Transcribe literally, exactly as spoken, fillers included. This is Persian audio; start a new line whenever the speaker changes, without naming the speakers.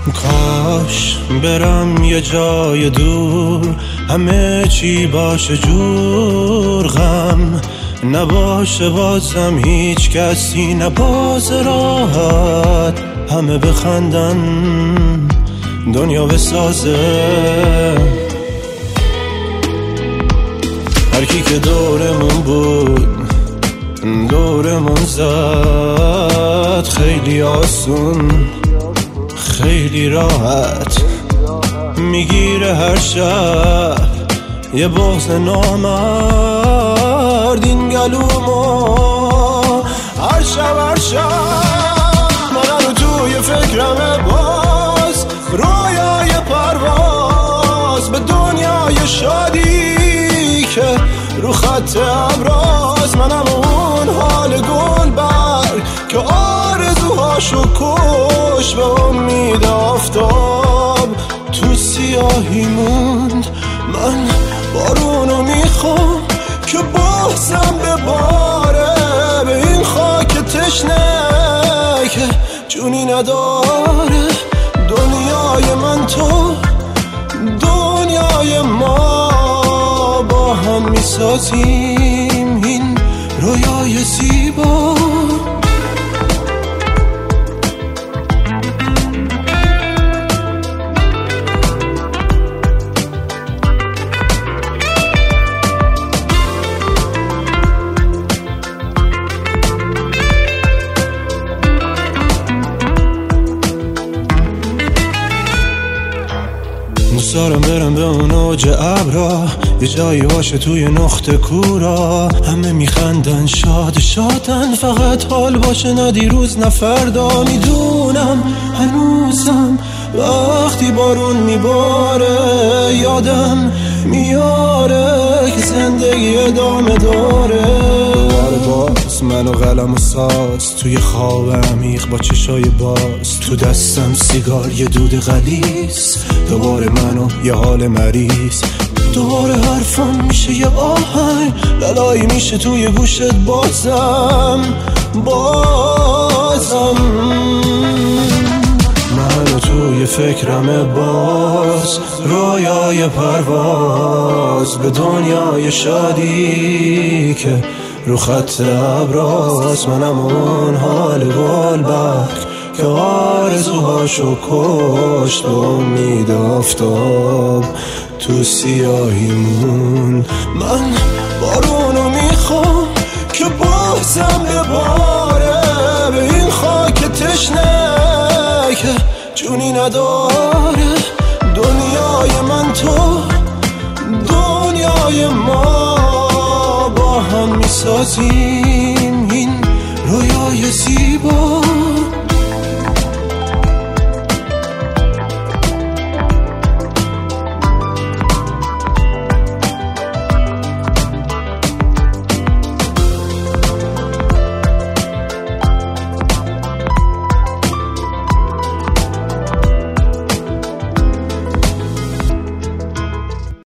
کاش برم یه جای دور، همه چی باشه جور، غم نباشه بازم هیچ کسی نباز راحت، همه بخندن دنیا بسازه. هر کی که دورمون بود دورمون زد، خیلی آسون خیلی راحت، میگیره هر شب یه بغض نامرد این گلومو. هر شب هر شب من توی فکرمه، باز رویای پرواز به دنیای شادی که رو خط ابراز. منم اون حال گل برگ که آرزوهاشو کش به امید آفتاب تو سیاهی موند. من بارونو میخوام که بازم بباره به این خاک تشنه که جونی نداره. دنیای من تو دنیای ما، با هم میسازیم این رویای زیبا. دوست دارم برم به اون اوج ابرا، یه جایی باشه توی نقطه کورا، همه میخندن شاد شادن، فقط حال باشه نه دیروز نه فردا. میدونم هنوزم وقتی بارون میباره یادم میاره که زندگی ادامه داره. باز من و قلم و ساز توی خواب عمیق با چشای باز، تو دستم سیگار یه دود غلیظ، دوباره من و یه حال مریض. دوباره حرفم میشه یه آهنگ، لالایی میشه توی گوشت بازم بازم. من و توی فکرم باز رویای پرواز به دنیای شادی که رو خط ابراز. منم اون حال گل برگ که آرزوهاشو کشت به امید آفتاب تو سیاهی مون. من بارونو میخوام که بازم بباره به این خاک تشنه که جونی نداره. دنیای من تو دنیای ما، با هم میسازیم این رویای زیبا.